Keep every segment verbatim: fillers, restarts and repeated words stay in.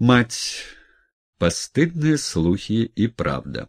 Мать. Постыдные слухи и правда.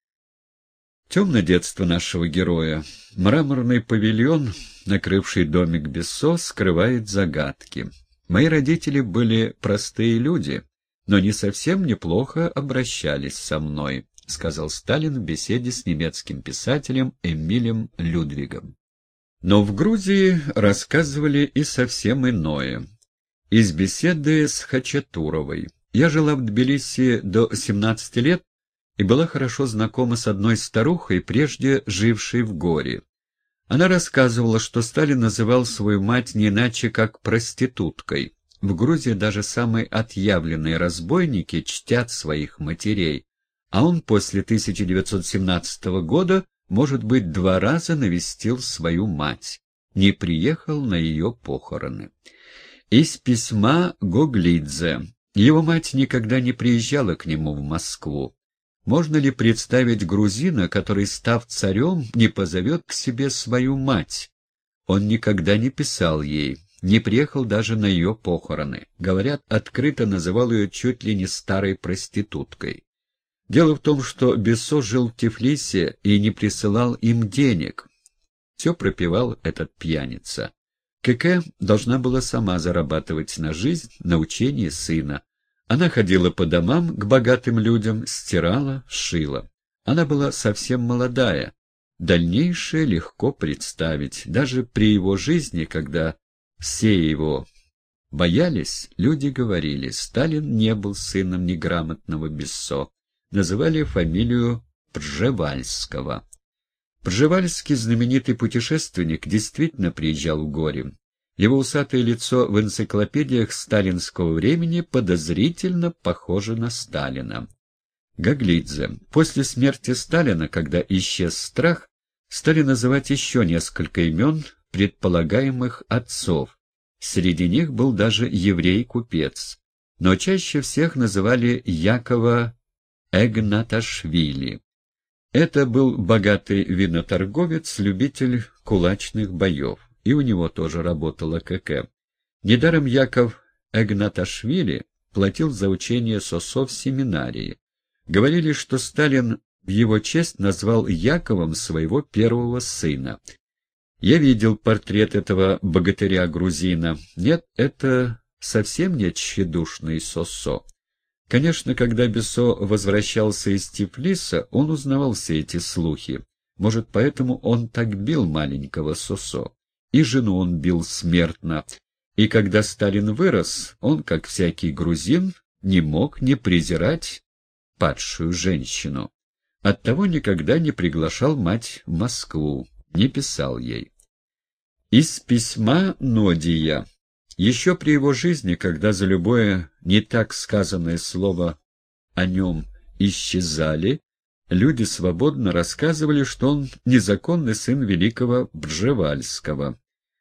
Темное детство нашего героя. Мраморный павильон, накрывший домик Бессо, скрывает загадки. Мои родители были простые люди, но не совсем неплохо обращались со мной, сказал Сталин в беседе с немецким писателем Эмилем Людвигом. Но в Грузии рассказывали и совсем иное. Из беседы с Хачатуровой. Я жила в Тбилиси до семнадцати лет и была хорошо знакома с одной старухой, прежде жившей в Горе. Она рассказывала, что Сталин называл свою мать не иначе, как проституткой. В Грузии даже самые отъявленные разбойники чтят своих матерей, а он после тысяча девятьсот семнадцатого года, может быть, два раза навестил свою мать, не приехал на ее похороны. Из письма Гоглидзе. Его мать никогда не приезжала к нему в Москву. Можно ли представить грузина, который, став царем, не позовет к себе свою мать? Он никогда не писал ей, не приехал даже на ее похороны. Говорят, открыто называл ее чуть ли не старой проституткой. Дело в том, что Бессо жил в Тифлисе и не присылал им денег. Все пропевал этот пьяница. Кэкэ должна была сама зарабатывать на жизнь, на учение сына. Она ходила по домам к богатым людям, стирала, шила. Она была совсем молодая. Дальнейшее легко представить. Даже при его жизни, когда все его боялись, люди говорили, Сталин не был сыном неграмотного Бессо. Называли фамилию Пржевальского. Пржевальский, знаменитый путешественник, действительно приезжал в Горе. Его усатое лицо в энциклопедиях сталинского времени подозрительно похоже на Сталина. Гоглидзе. После смерти Сталина, когда исчез страх, стали называть еще несколько имен предполагаемых отцов. Среди них был даже еврей-купец. Но чаще всех называли Якова Эгнаташвили. Это был богатый виноторговец, любитель кулачных боев, и у него тоже работала Кэкэ. Недаром Яков Эгнаташвили платил за учение Сосо в семинарии. Говорили, что Сталин в его честь назвал Яковом своего первого сына. Я видел портрет этого богатыря-грузина. Нет, это совсем не тщедушный Сосо. Конечно, когда Бессо возвращался из Тифлиса, он узнавал все эти слухи. Может, поэтому он так бил маленького Сосо. И жену он бил смертно. И когда Сталин вырос, он, как всякий грузин, не мог не презирать падшую женщину. Оттого никогда не приглашал мать в Москву, не писал ей. Из письма Нодия. Еще при его жизни, когда за любое не так сказанное слово о нем исчезали, люди свободно рассказывали, что он незаконный сын великого Пржевальского.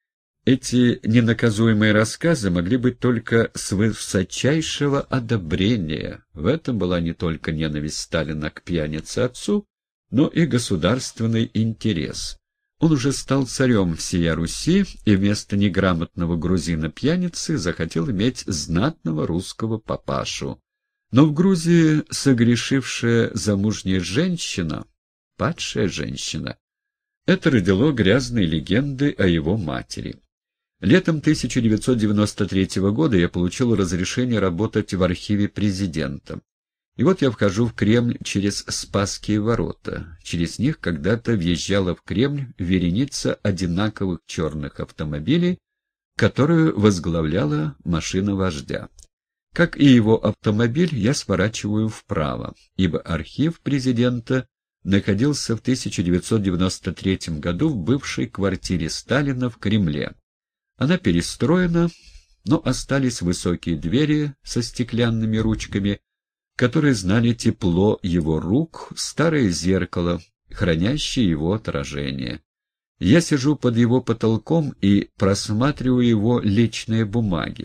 Эти ненаказуемые рассказы могли быть только с высочайшего одобрения. В этом была не только ненависть Сталина к пьянице-отцу, но и государственный интерес. Он уже стал царем всея Руси и вместо неграмотного грузина-пьяницы захотел иметь знатного русского папашу. Но в Грузии согрешившая замужняя женщина, падшая женщина, это родило грязные легенды о его матери. Летом тысяча девятьсот девяносто третьего года я получил разрешение работать в архиве президента. И вот я вхожу в Кремль через Спасские ворота. Через них когда-то въезжала в Кремль вереница одинаковых черных автомобилей, которую возглавляла машина вождя. Как и его автомобиль, я сворачиваю вправо, ибо архив президента находился в тысяча девятьсот девяносто третьем году в бывшей квартире Сталина в Кремле. Она перестроена, но остались высокие двери со стеклянными ручками, которые знали тепло его рук, старое зеркало, хранящее его отражение. Я сижу под его потолком и просматриваю его личные бумаги.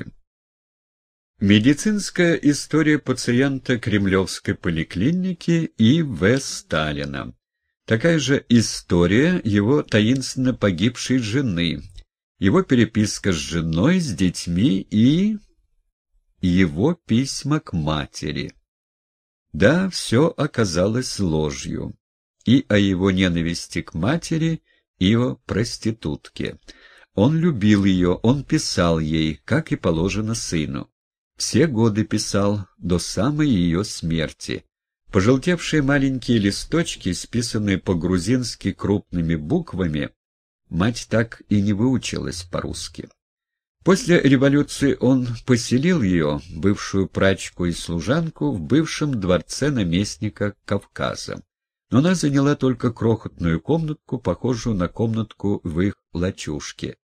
Медицинская история пациента Кремлевской поликлиники И В Сталина. Такая же история его таинственно погибшей жены, его переписка с женой, с детьми и... его письма к матери. Да, все оказалось ложью. И о его ненависти к матери, и о проститутке. Он любил ее, он писал ей, как и положено сыну. Все годы писал, до самой ее смерти. Пожелтевшие маленькие листочки, списанные по-грузински крупными буквами, мать так и не выучилась по-русски. После революции он поселил ее, бывшую прачку и служанку, в бывшем дворце наместника Кавказа. Но она заняла только крохотную комнатку, похожую на комнатку в их лачушке.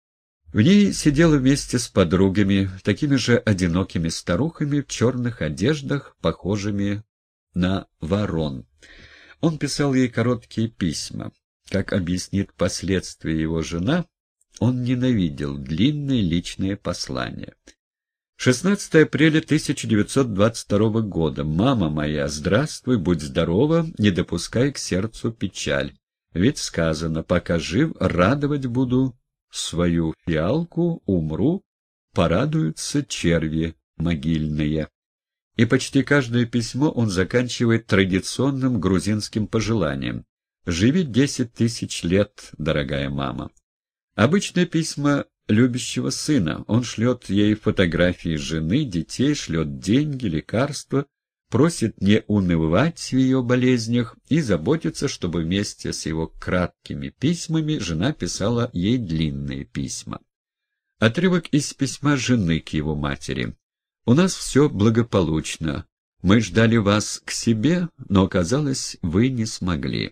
В ней сидела вместе с подругами, такими же одинокими старухами в черных одеждах, похожими на ворон. Он писал ей короткие письма. Как объяснит впоследствии его жена, он ненавидел длинные личные послания. шестнадцатого апреля тысяча девятьсот двадцать второго года. «Мама моя, здравствуй, будь здорова, не допускай к сердцу печаль. Ведь сказано, пока жив, радовать буду свою фиалку, умру, порадуются черви могильные». И почти каждое письмо он заканчивает традиционным грузинским пожеланием: «Живи десять тысяч лет, дорогая мама». Обычные письма любящего сына. Он шлет ей фотографии жены, детей, шлет деньги, лекарства, просит не унывать в ее болезнях и заботится, чтобы вместе с его краткими письмами жена писала ей длинные письма. Отрывок из письма жены к его матери. «У нас все благополучно. Мы ждали вас к себе, но, оказалось, вы не смогли».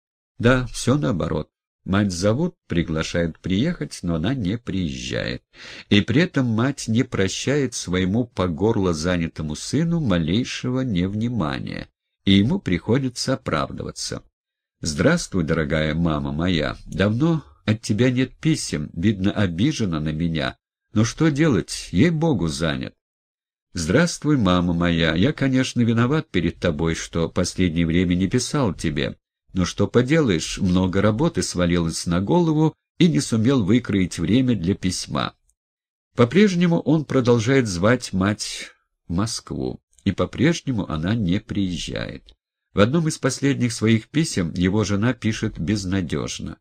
Да, все наоборот. Мать зовут, приглашают приехать, но она не приезжает. И при этом мать не прощает своему по горло занятому сыну малейшего невнимания, и ему приходится оправдываться. «Здравствуй, дорогая мама моя. Давно от тебя нет писем, видно, обижена на меня. Но что делать, ей-богу, занят». «Здравствуй, мама моя. Я, конечно, виноват перед тобой, что последнее время не писал тебе. Но что поделаешь, много работы свалилось на голову и не сумел выкроить время для письма». По-прежнему он продолжает звать мать в Москву, и по-прежнему она не приезжает. В одном из последних своих писем его жена пишет безнадежно: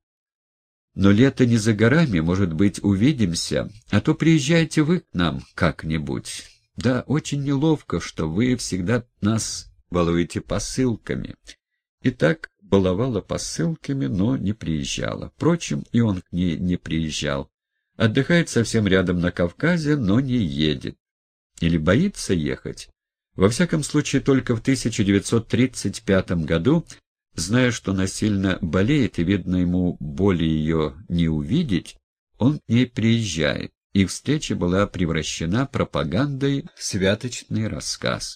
«Но лето не за горами, может быть, увидимся, а то приезжайте вы к нам как-нибудь. Да, очень неловко, что вы всегда нас балуете посылками». И так баловала посылками, но не приезжала. Впрочем, и он к ней не приезжал. Отдыхает совсем рядом на Кавказе, но не едет. Или боится ехать. Во всяком случае, только в тысяча девятьсот тридцать пятом году, зная, что она сильно болеет, и, видно, ему боли ее не увидеть, он к ней приезжает, и встреча была превращена пропагандой в святочный рассказ.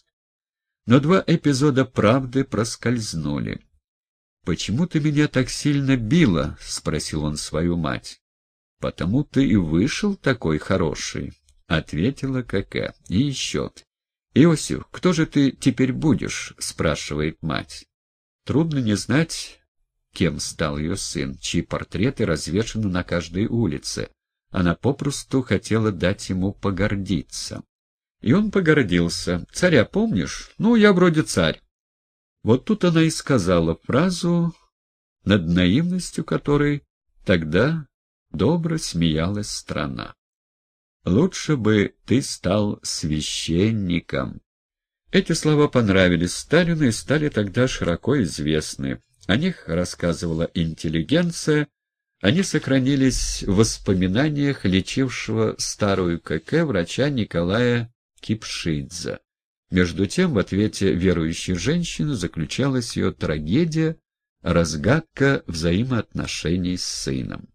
Но два эпизода правды проскользнули. «Почему ты меня так сильно била?» — спросил он свою мать. «Потому ты и вышел такой хороший», — ответила Кэкэ. «И еще. Иосиф, кто же ты теперь будешь?» — спрашивает мать. Трудно не знать, кем стал ее сын, чьи портреты развешаны на каждой улице. Она попросту хотела дать ему погордиться. И он погордился. «Царя помнишь? Ну, я вроде царь». Вот тут она и сказала фразу, над наивностью которой тогда добро смеялась страна. «Лучше бы ты стал священником». Эти слова понравились Сталину и стали тогда широко известны. О них рассказывала интеллигенция, они сохранились в воспоминаниях лечившего старую КК врача Николая Кипшидзе. Между тем, в ответе верующей женщины заключалась ее трагедия, разгадка взаимоотношений с сыном.